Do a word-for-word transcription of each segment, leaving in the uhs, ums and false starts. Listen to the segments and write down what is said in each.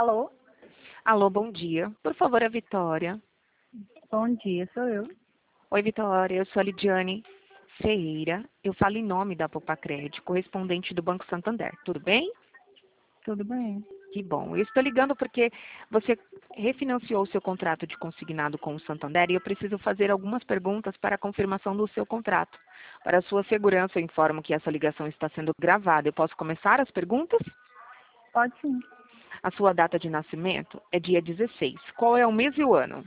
Alô? Alô, bom dia. Por favor, a Vitória. Bom dia, sou eu. Oi, Vitória. Eu sou a Lidiane Ferreira. Eu falo em nome da Popacred, correspondente do Banco Santander. Tudo bem? Tudo bem? Que bom. Eu estou ligando porque você refinanciou o seu contrato de consignado com o Santander e eu preciso fazer algumas perguntas para a confirmação do seu contrato. Para a sua segurança, eu informo que essa ligação está sendo gravada. Eu posso começar as perguntas? Pode sim. A sua data de nascimento é dia dezesseis. Qual é o mês e o ano?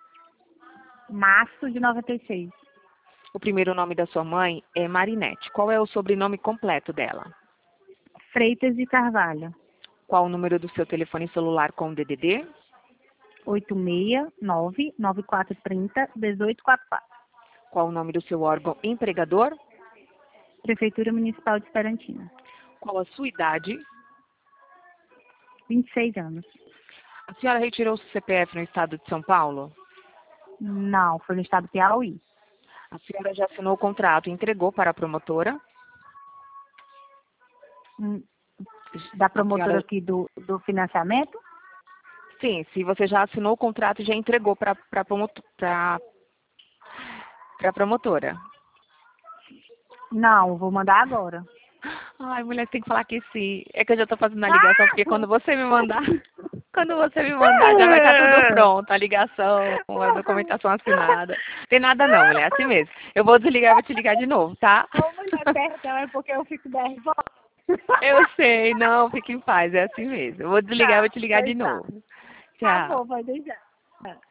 Março de noventa e seis. O primeiro nome da sua mãe é Marinete. Qual é o sobrenome completo dela? Freitas de Carvalho. Qual o número do seu telefone celular com D D D? oito seis nove nove quatro três zero, um oito quatro quatro. Qual o nome do seu órgão empregador? Prefeitura Municipal de Esperantina. Qual a sua idade? vinte e seis anos. A senhora retirou o C P F no estado de São Paulo? Não, foi no estado do Piauí. A senhora já assinou o contrato e entregou para a promotora? Hum, Da promotora senhora- aqui do, do financiamento? Sim, se você já assinou o contrato e já entregou para a promotora. Para a promotora. Não, vou mandar agora. Ai, mulher, tem que falar que sim. É que eu já estou fazendo a ligação, porque quando você me mandar, quando você me mandar, já vai estar tudo pronto. A ligação, a documentação assinada. Tem nada não, mulher, é assim mesmo. Eu vou desligar e vou te ligar de novo, tá? Ô, mulher, perdão, é porque eu fico nervosa. Eu sei, não, fique em paz, é assim mesmo. Eu vou desligar e Tá, vou te ligar de pois tá. novo. Tá Tchau. bom, pode deixar.